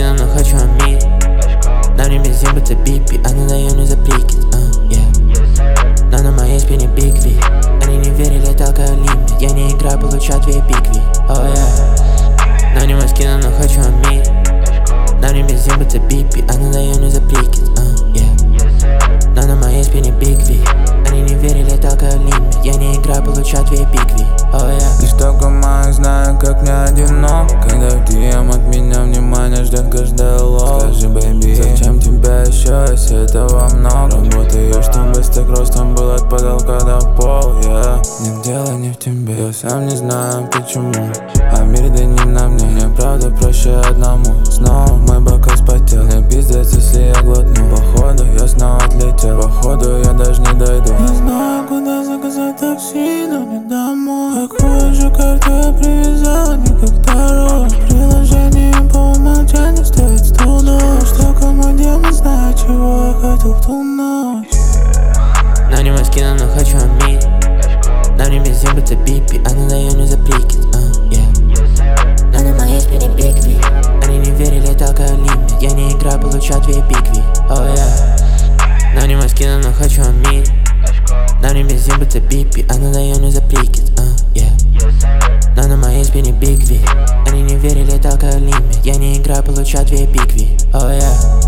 скину, но хочу мир. На небе зимба это бипи, она дает мне за прикид, Но на моей спине биг ви. Они не верили, толкаю лимит. Я не играю, получаю твои пикви, На небе скину, но хочу мир. На небе зимба это бипи, она дает мне за прикид, Но на моей спине биг ви. Они не верили, толкаю лимит. Я не играю, получаю твои пикви, Лишь только моих знаю, как мне одинок, когда в DM от меня внимание ждет каждая лол. Скажи, бэйби, зачем тебя еще, если этого много? Работаю, чтобы стать ростом был от потолка до пола, Не дело не в тебе, я сам не знаю почему. А мир да не на мне, мне правда проще одному. Снова мой бокал спотел, мне пиздец, если я глотну. Походу я снова отлетел, походу я даже не дойду. Не знаю, куда заказать такси, но не домой. Какую же карту я привязала, не как второй. Приложение по умолчанию стоит 100 $. Что кому демон знает, чего я хотел в ту ночь. На небо скину, но хочу мир. На небе зимба это бипи, она дает мне за прикид, Но на моей спине биг ви. Они не верили, толкаю лимит. Я не играю, получаю твои пикви, На небо скину, но хочу мир. На небе зимба это бипи, она дает мне за прикид, Но на моей спине биг ви. Они не верили, толкаю лимит. Я не играю, получаю твои пикви,